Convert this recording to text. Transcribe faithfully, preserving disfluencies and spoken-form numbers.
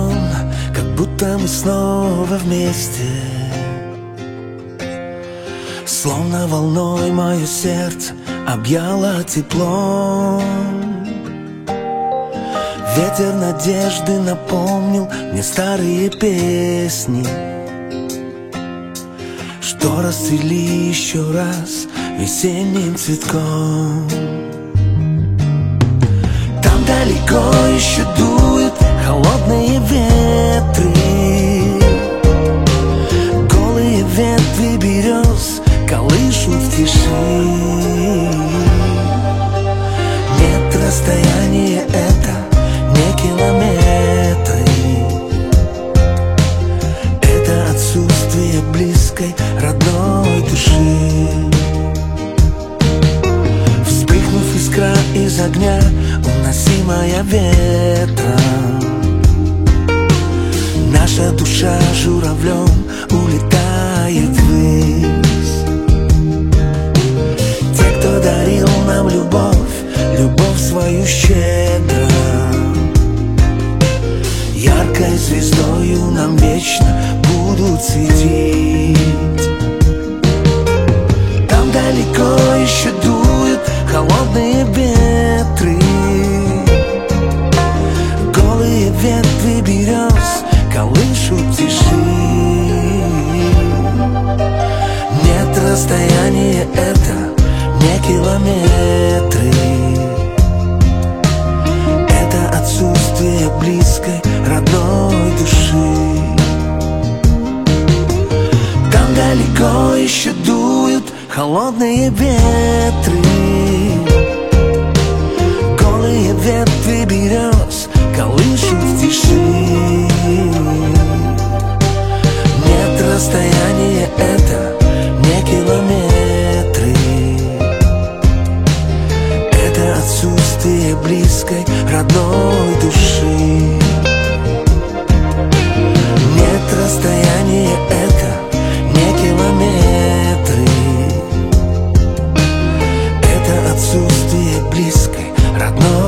сон, как будто мы снова вместе. Словно волной мое сердце объяло теплом. Ветер надежды напомнил мне старые песни, что расцвели еще раз весенним цветком. Там далеко еще дуют холодные ветры, голые ветви берез колышут в тиши. Нет, расстояние это не километры, это отсутствие близкой родной души. Вспыхнув искра из огня, уносимая ветром, наша душа журавлем улетает ввысь. Те, кто дарил нам любовь, любовь свою щедро, яркой звездою нам вечно будут светить. Там далеко еще дуют холодные ветры, голые ветви берез колышут в тиши. Нет, расстояние это не километры, это отсутствие близкой родной души. Там далеко еще дуют холодные ветры, голые ветви берез колышут в тиши. Нет, расстояние это не километры, это отсутствие близкой родной души. Нет, расстояние это не километры, это отсутствие близкой родной